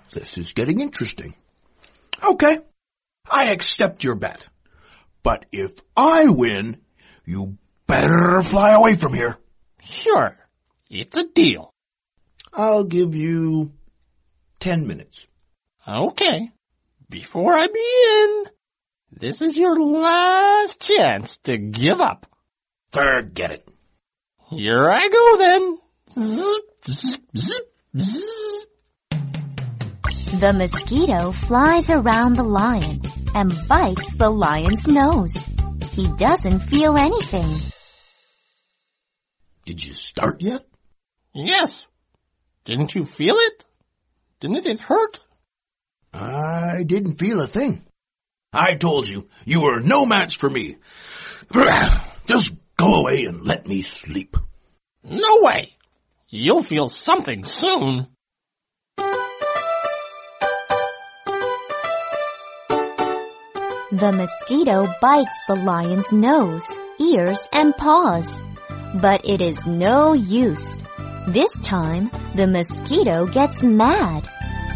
This is getting interesting. Okay, I accept your bet. But if I win, you better fly away from here. Sure, it's a deal. I'll give you 10 minutes. Okay, before I begin, this is your last chance to give up. Forget it. Here I go then. Zip, zip, zip, zip. The mosquito flies around the lion and bites the lion's nose. He doesn't feel anything. Did you start yet? Yes. Didn't you feel it? Didn't it hurt? I didn't feel a thing. I told you, you were no match for me. Just go away and let me sleep. No way. You'll feel something soon. The mosquito bites the lion's nose, ears, and paws. But it is no use. This time, the mosquito gets mad.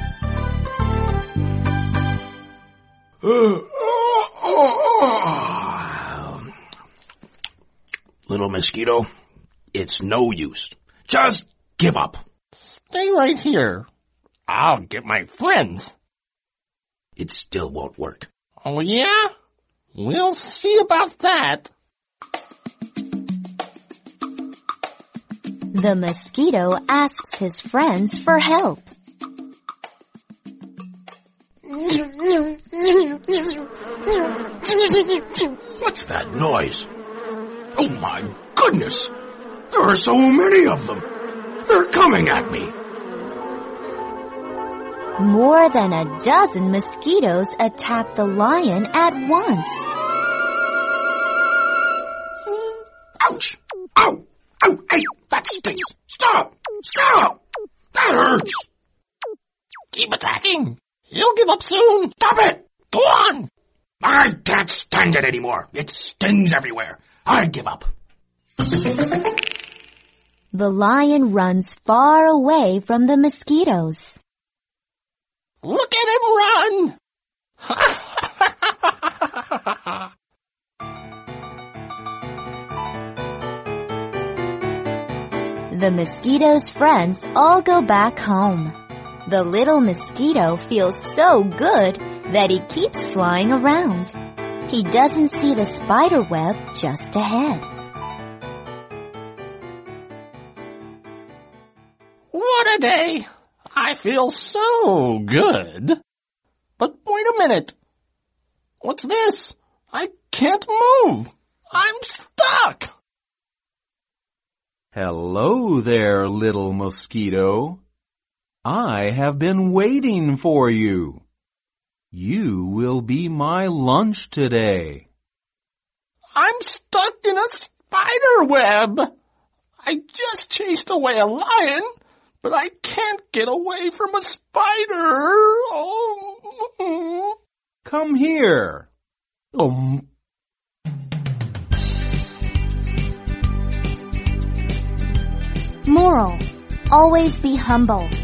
Little mosquito, it's no use. Just give up. Stay right here. I'll get my friends. It still won't work. Oh, yeah? We'll see about that. The mosquito asks his friends for help. What's that noise? Oh my goodness! There are so many of them! They're coming at me! More than a dozen mosquitoes attack the lion at once. Ouch! Ow! Ow! Hey! That stinks! Stop! Stop! That hurts! Keep attacking. He'll give up soon. Stop it! Go on. I can't stand it anymore. It stings everywhere. I give up. The lion runs far away from the mosquitoes. Look at him run. The mosquito's friends all go back home. The little mosquito feels so good that he keeps flying around. He doesn't see the spider web just ahead. What a day. I feel so good. But wait a minute. What's this? I can't move. I'm stuck. Hello there, little mosquito. I have been waiting for you. You will be my lunch today. I'm stuck in a spider web. I just chased away a lion, but I can't get away from a spider. Oh. Come here. Moral: always be humble.